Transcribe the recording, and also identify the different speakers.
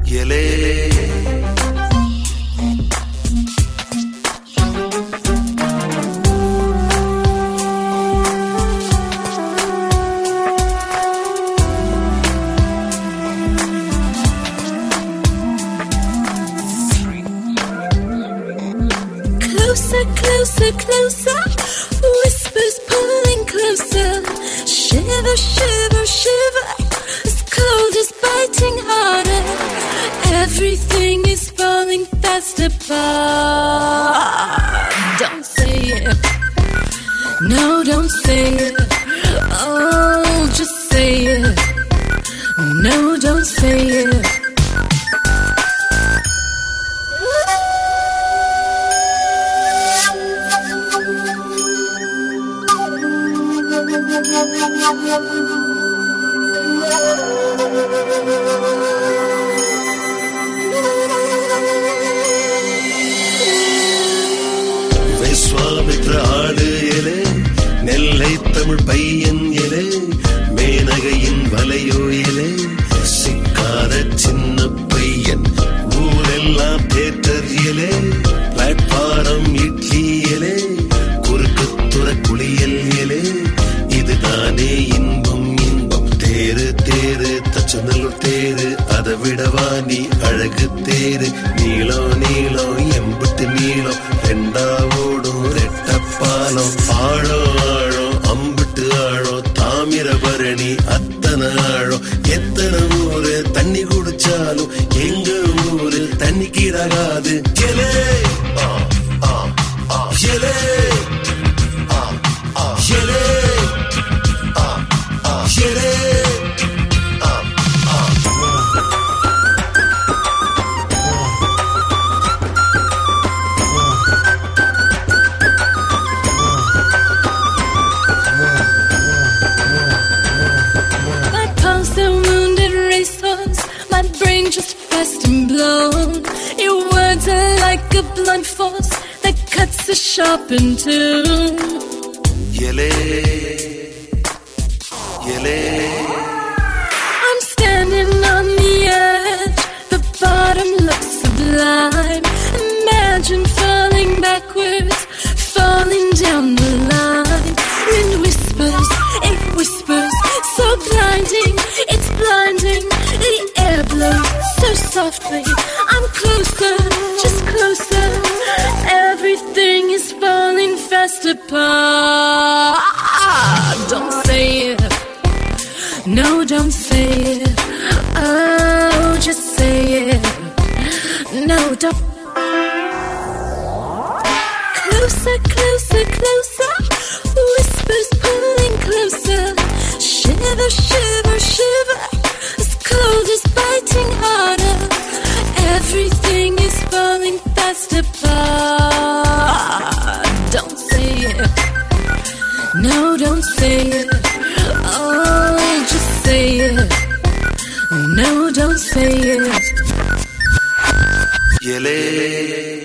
Speaker 1: Yele.
Speaker 2: Closer, closer, closer, whispers pulling closer. Shiver, shiver, shiver, as cold as biting harder. Everything is falling fast apart. Don't say it, no, don't say it. Oh, just say it, no, don't say it.
Speaker 1: Vishwamitra ஆடு எலே, நெல்லை தமிழ் பையன் எலே, மேனகையின் வலையோ எலே, சிக்காத சின்ன பையன் ஊரெல்லாம் தேட்டர் எலே, platform idli எலே, குறுக்கு துற குளியல் எலே, இதுதானே இன்பம் இன்பம். தேரு தேரு தச்சநல்லூர் தேரு, அதை விடவா நீ அழகு தேரு. நீளம் நீளம் எம்புட்டு நீளம், ரெண்டாவோடும் ரெட்டப்பாலம். ஆழம் ஆழம் அம்புட்டு ஆழம், தாமிரபரணி அத்தனை ஆழம். எத்தனை ஊரு தண்ணி குடிச்சாலும் எங்க ஊரு தண்ணி கீழாகாது. எலே எலே எலே எலே.
Speaker 2: My brain just fast and blown. Your words are like a blunt force that cuts the sharp in two.
Speaker 1: Yele, yele.
Speaker 2: I'm standing on the edge, the bottom looks sublime. Imagine falling backwards, falling down the line. Wind whispers, it whispers, so blinding, it's blinding. The air blows so softly, I'm closer, just closer. Everything is falling fast apart. Don't say it, no, don't say it. Oh, just say it, no, don't. Closer, closer, closer, whispers pulling closer. Shiver, shiver, shiver, as cold as biting harder. Everything is falling fast apart. Don't say it, no, don't say it. Oh, just say it, no, don't say it.
Speaker 1: Yele.